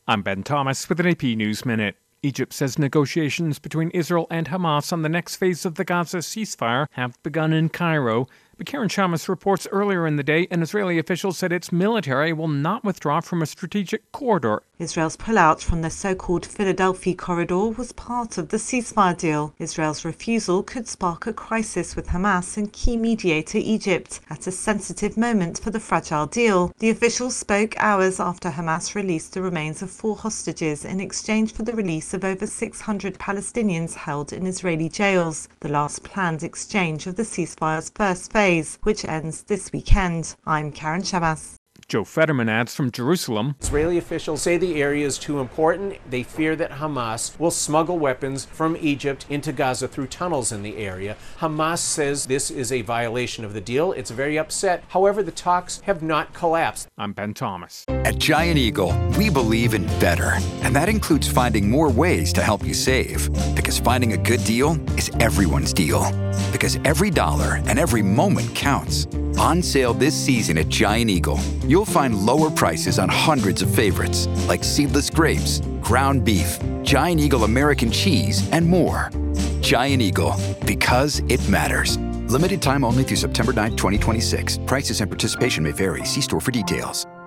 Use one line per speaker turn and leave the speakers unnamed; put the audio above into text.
I'm Ben Thomas with an AP News Minute. Egypt says negotiations between Israel and Hamas on the next phase of the Gaza ceasefire have begun in Cairo. But Karen Shamas reports earlier in the day an Israeli official said its military will not withdraw from a strategic corridor.
Israel's pullout from the so-called Philadelphia corridor was part of the ceasefire deal. Israel's refusal could spark a crisis with Hamas and key mediator Egypt at a sensitive moment for the fragile deal. The official spoke hours after Hamas released the remains of 4 hostages in exchange for the release of over 600 Palestinians held in Israeli jails, the last planned exchange of the ceasefire's first phase, which ends this weekend. I'm Karen Shamas.
Joe Fetterman adds from Jerusalem.
Israeli officials say the area is too important. They fear that Hamas will smuggle weapons from Egypt into Gaza through tunnels in the area. Hamas says this is a violation of the deal. It's very upset. However, the talks have not collapsed.
I'm Ben Thomas.
At Giant Eagle, we believe in better. And that includes finding more ways to help you save. Because finding a good deal is everyone's deal. Because every dollar and every moment counts. On sale this season at Giant Eagle, you'll find lower prices on hundreds of favorites like seedless grapes, ground beef, Giant Eagle American cheese, and more. Giant Eagle, because it matters. Limited time only through September 9, 2026. Prices and participation may vary. See store for details.